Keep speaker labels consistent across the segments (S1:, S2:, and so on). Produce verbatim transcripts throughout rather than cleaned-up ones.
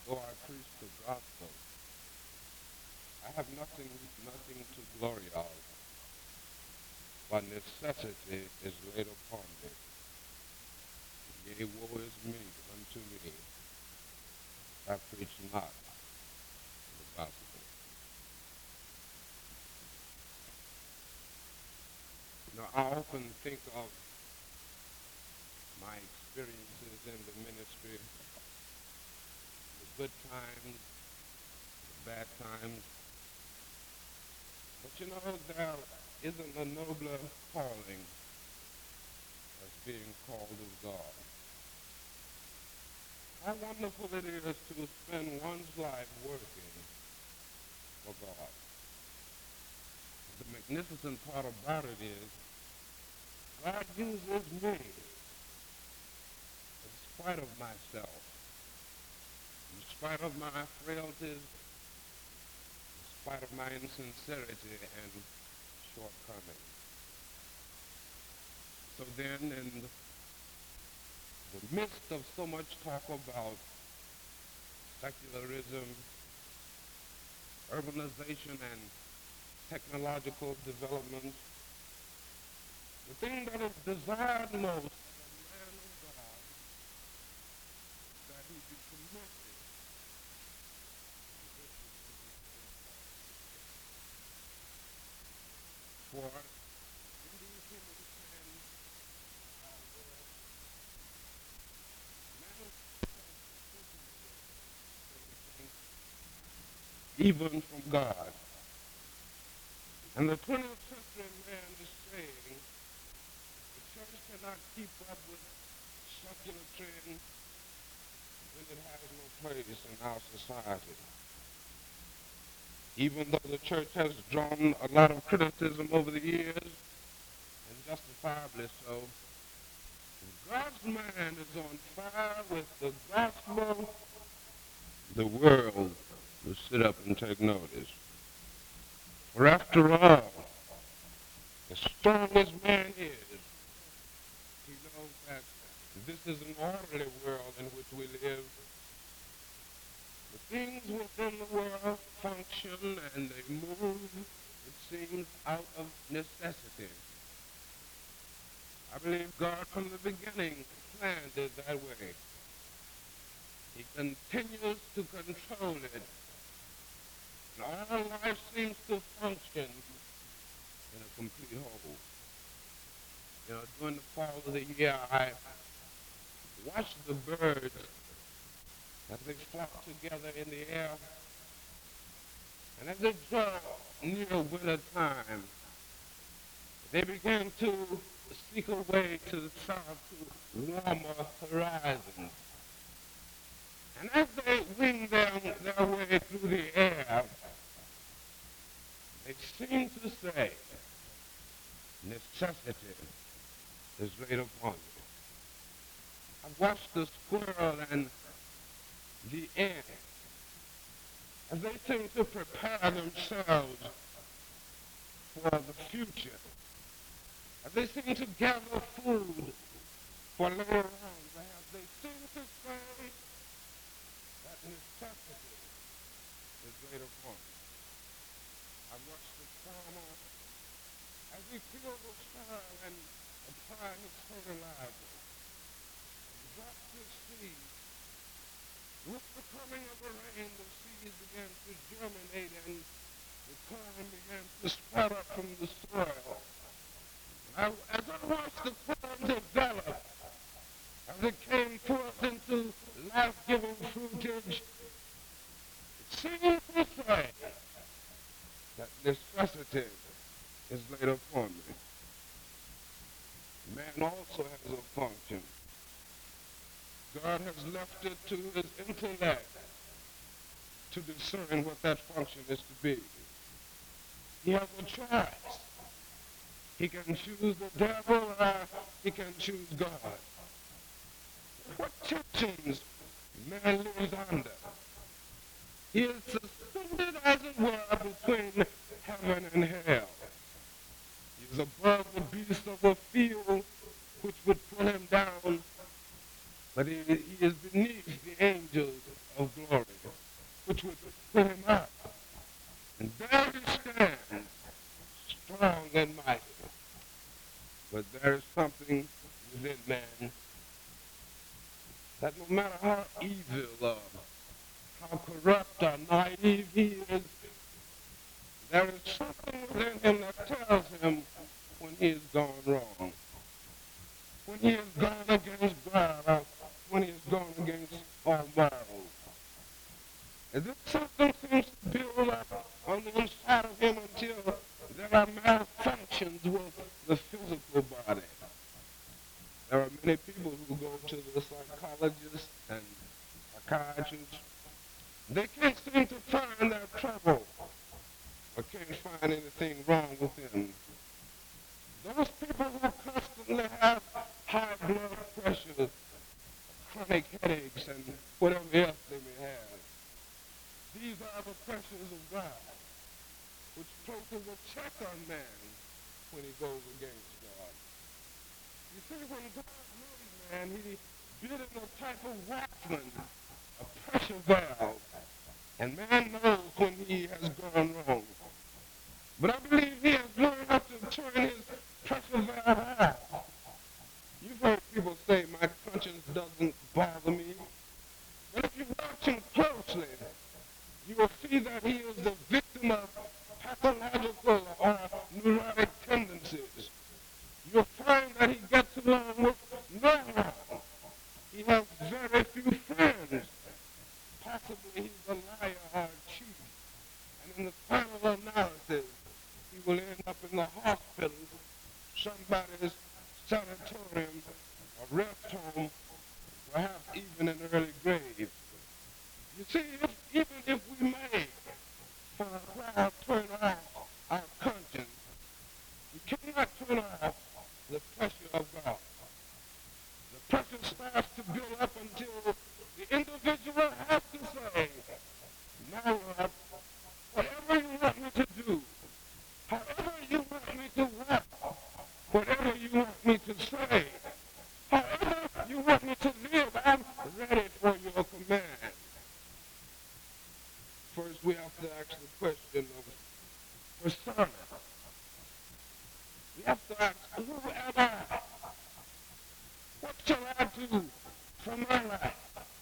S1: though I preach the gospel, I have nothing, nothing to glory of, for necessity is laid upon me. Yea, woe is me unto me, I preach not the gospel. You know, I often think of my experiences in the ministry, the good times, the bad times. But you know, there isn't a nobler calling as being called of God. How wonderful it is to spend one's life working for God. The magnificent part about it is God uses me in spite of myself, in spite of my frailties, in spite of my insincerity and shortcomings. So then, in the midst of so much talk about secularism, urbanization, and technological development, the thing that is desired most of the man of God is that he be connected to this which we For in these human times, our world, man is even from God. And the twentieth century man is saying the church cannot keep up with secular trends when it has no place in our society. Even though the church has drawn a lot of criticism over the years, and justifiably so, if God's mind is on fire with the gospel, the world will sit up and take notice. For after all, as strong as man is, he knows that this is an orderly world in which we live. The things within the world function and they move, it seems, out of necessity. I believe God from the beginning planned it that way. He continues to control it. And all life seems to function in a complete whole. You know, during the fall of the year, I watched the birds as they flock together in the air. And as they draw near winter time, they began to seek a way to the south to warmer horizons. And as they wing their, their way through the air, they seem to say, necessity is laid upon you. I've watched the squirrel and the ant as they seem to prepare themselves for the future, as they seem to gather food for later on, as they seem to say that necessity is laid upon you. I've watched the farmer as he tills the soil and applies his fertilizer, and drops his seed. With the coming of the rain, the seeds began to germinate and the corn began to sprout up from the soil. I, as I watched the corn develop, as it came forth into life-giving fruitage, it seemed to say that necessity is laid upon me. Man also has a function. God has left it to his intellect to discern what that function is to be. He has a choice. He can choose the devil or he can choose God. What teachings man lives under? He is suspended, as it were, between heaven and hell. He is above the beasts of the field, which would pull him down, but he, he is beneath the angels of glory. no matter how evil or how corrupt or naive he is, there is something within him that tells him when he has gone wrong, when he has gone against God, or when he has gone against all morals. And this something seems to build up on the inside of him until there are malfunctions with the physical body. There are many people who go to the psychologists and psychiatrists. They can't seem to find their trouble or can't find anything wrong with them. Those people who constantly have high blood pressure, chronic headaches, and whatever else they may have, these are the pressures of God, which places a check on man when he goes against God. You see, when God made man, he built in a type of watchman, a pressure valve, and man knows when he has gone wrong. But I believe he has learned how to turn his pressure valve off. You've heard people say, my conscience doesn't bother me. But if you watch him closely, you will see that he is the victim of pathological or neurotic tendencies. You'll find that he gets along with no one. He has very few friends. Possibly he's a liar or a cheat. And in the final analysis, he will end up in the hospital, somebody's sanatorium, a rest home, perhaps even an early grave. You see, if, even if we may, for a while, turn off our conscience, we cannot turn off the pressure of God. The pressure starts to build up until the individual has to say, now Lord, whatever you want me to do, however you want me to walk, whatever you want me to say, however you want me to live, I'm ready for your command. First, we have to ask the question of persona. We have to ask, who am I? What shall I do for my life?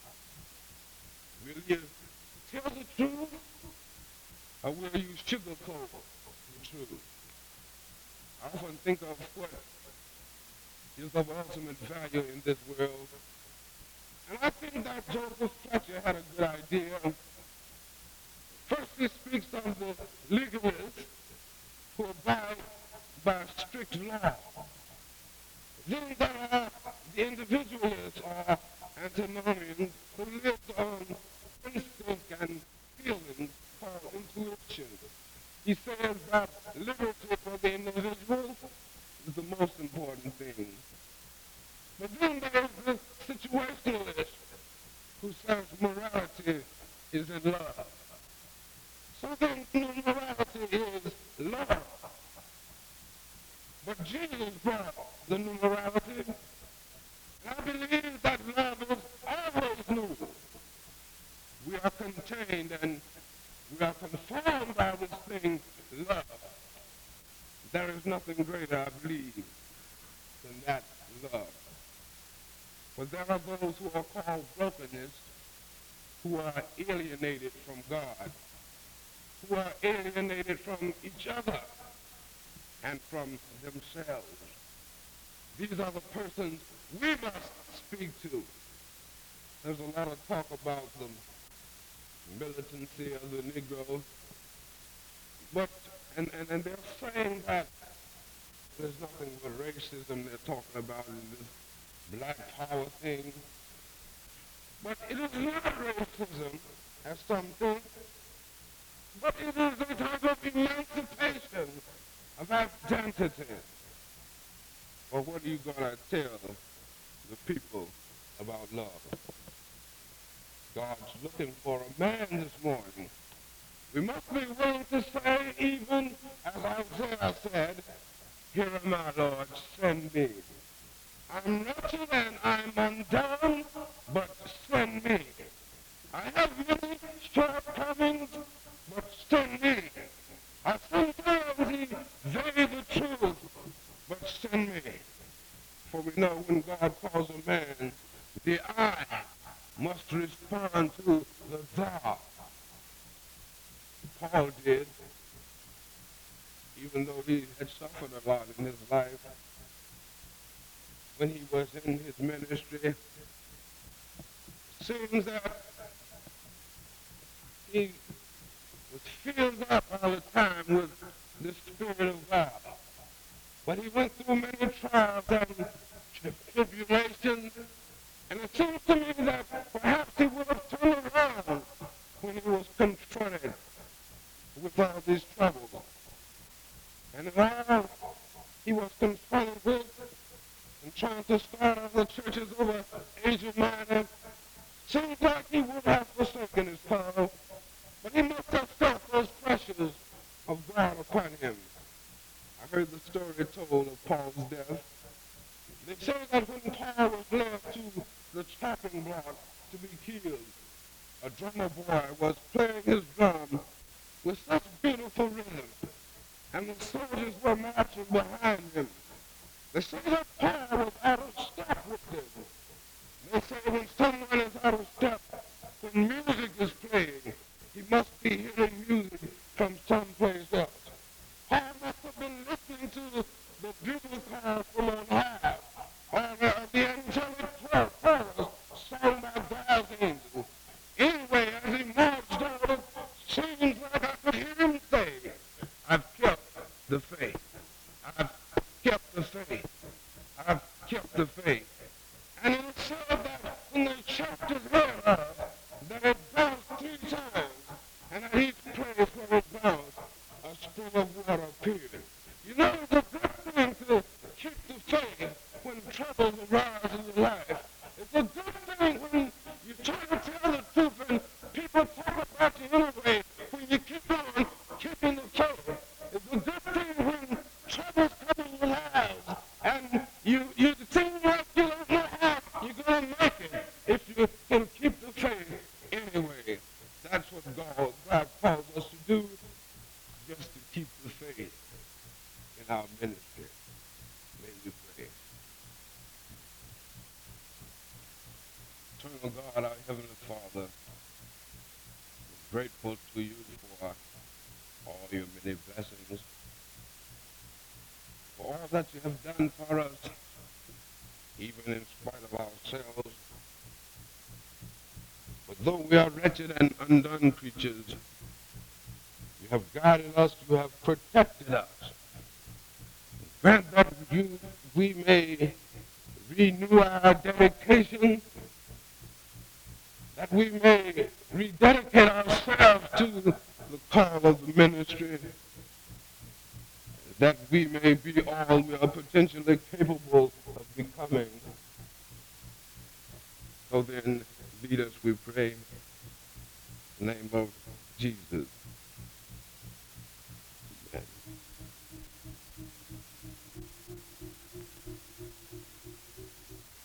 S1: Will you tell the truth, or will you sugarcoat the truth? I often think of what is of ultimate value in this world, and I think that Joseph Fletcher had a good idea. First, he speaks of the legalists who abide by strict law. Then there are the individualists or antinomians who live on instinct and feelings called intuition. He says that liberty for the individual is the most important thing. But then there is the situationalist who says morality is in love. So then morality is love. But Jesus brought the new morality. And I believe that love is always new. We are contained and we are conformed by this thing, love. There is nothing greater, I believe, than that love. But there are those who are called brokenness, who are alienated from God, who are alienated from each other and from themselves. These are the persons we must speak to. There's a lot of talk about the militancy of the Negro, but, and, and, and they're saying that there's nothing but racism they're talking about in this black power thing. But it is not racism, as some think, but it is a type of emancipation of identity. Well, what are you going to tell the people about love? God's looking for a man this morning. We must be willing to say, even as Isaiah said, here am I, Lord, send me. I'm wretched and I'm undone, but send me. I have many shortcomings, but send me. I sometimes evade the truth, but send me. For we know when God calls a man, the eye must respond to the thou. Paul did, even though he had suffered a lot in his life. When he was in his ministry, it seems that he was filled up all the time with the Spirit of God. But he went through many trials and tribulations, and it seems to me that perhaps he would have turned around when he was confronted with all these troubles. And while he was confronted with and trying to start other churches over Asia Minor, seems like he would have forsaken his call, but he must have felt those pressures of God upon him. I heard the story told of Paul's death. They say that when Paul was led to the chopping block to be killed, a drummer boy was playing his drum with such beautiful rhythm, and the soldiers were marching behind him. They say that Paul was out of step with them. They say when someone is out of step, when music is playing, he must be hearing music from someplace else. Paul must have been listening to the bugle call from on high, or the, the angelic chorus sung by God's angels. Anyway, as he marched out, it seems like I could hear him say, I've kept the faith. I've kept the faith. I've kept the faith. And it said that when they chopped his head off, that it bounced three times, and at each place where it bounced, a spring of water appeared. You know, it's a good thing to keep the faith when troubles arise in your life. It's a good thing when you try to tell the truth and people talk about you anyway, when you keep on keeping the faith. It's a good thing when troubles come in your lives and you, you seem like you don't know how you're going to make it if you can keep the faith anyway. That's what God, God calls us to do, just to keep the faith in our ministry. May we pray. Eternal God, our Heavenly Father, we're grateful to you for all your many blessings, for all that you have done for us, even in spite of ourselves. But though we are wretched and undone creatures, you have guided us, you have protected us. Grant that you, we may renew our dedication, that we may rededicate ourselves to the call of the ministry, that we may be all we are potentially capable of becoming. So then, lead us, we pray, in the name of Jesus.